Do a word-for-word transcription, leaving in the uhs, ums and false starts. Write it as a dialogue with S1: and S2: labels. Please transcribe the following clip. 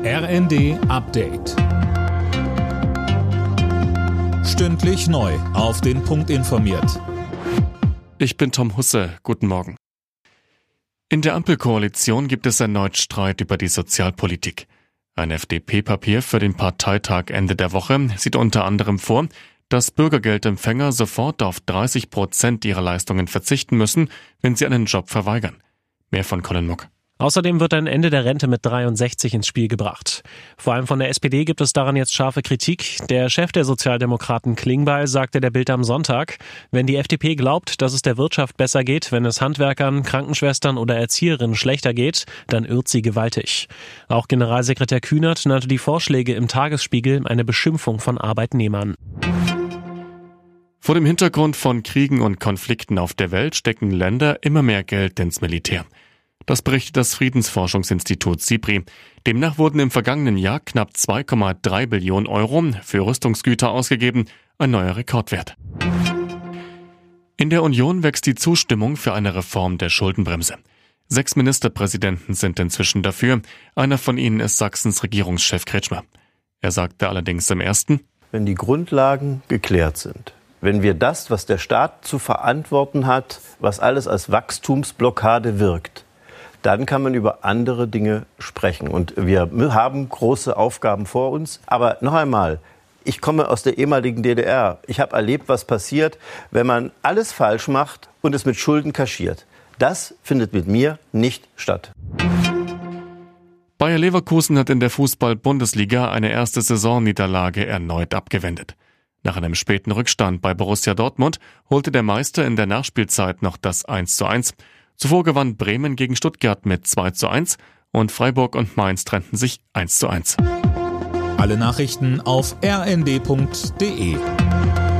S1: R N D Update. Stündlich neu auf den Punkt informiert.
S2: Ich bin Tom Husse. Guten Morgen. In der Ampelkoalition gibt es erneut Streit über die Sozialpolitik. Ein F D P-Papier für den Parteitag Ende der Woche sieht unter anderem vor, dass Bürgergeldempfänger sofort auf dreißig Prozent ihrer Leistungen verzichten müssen, wenn sie einen Job verweigern. Mehr von Colin Muck.
S3: Außerdem wird ein Ende der Rente mit dreiundsechzig ins Spiel gebracht. Vor allem von der S P D gibt es daran jetzt scharfe Kritik. Der Chef der Sozialdemokraten Klingbeil sagte der Bild am Sonntag, wenn die F D P glaubt, dass es der Wirtschaft besser geht, wenn es Handwerkern, Krankenschwestern oder Erzieherinnen schlechter geht, dann irrt sie gewaltig. Auch Generalsekretär Kühnert nannte die Vorschläge im Tagesspiegel eine Beschimpfung von Arbeitnehmern.
S2: Vor dem Hintergrund von Kriegen und Konflikten auf der Welt stecken Länder immer mehr Geld ins Militär. Das berichtet das Friedensforschungsinstitut SIPRI. Demnach wurden im vergangenen Jahr knapp zwei Komma drei Billionen Euro für Rüstungsgüter ausgegeben, ein neuer Rekordwert. In der Union wächst die Zustimmung für eine Reform der Schuldenbremse. Sechs Ministerpräsidenten sind inzwischen dafür. Einer von ihnen ist Sachsens Regierungschef Kretschmer. Er sagte allerdings im ersten:
S4: Wenn die Grundlagen geklärt sind, wenn wir das, was der Staat zu verantworten hat, was alles als Wachstumsblockade wirkt, dann kann man über andere Dinge sprechen. Und wir haben große Aufgaben vor uns. Aber noch einmal, ich komme aus der ehemaligen D D R. Ich habe erlebt, was passiert, wenn man alles falsch macht und es mit Schulden kaschiert. Das findet mit mir nicht statt.
S2: Bayer Leverkusen hat in der Fußball-Bundesliga eine erste Saisonniederlage erneut abgewendet. Nach einem späten Rückstand bei Borussia Dortmund holte der Meister in der Nachspielzeit noch das eins zu eins. Zuvor gewann Bremen gegen Stuttgart mit zwei zu eins und Freiburg und Mainz trennten sich eins zu eins.
S1: Alle Nachrichten auf r n d punkt d e.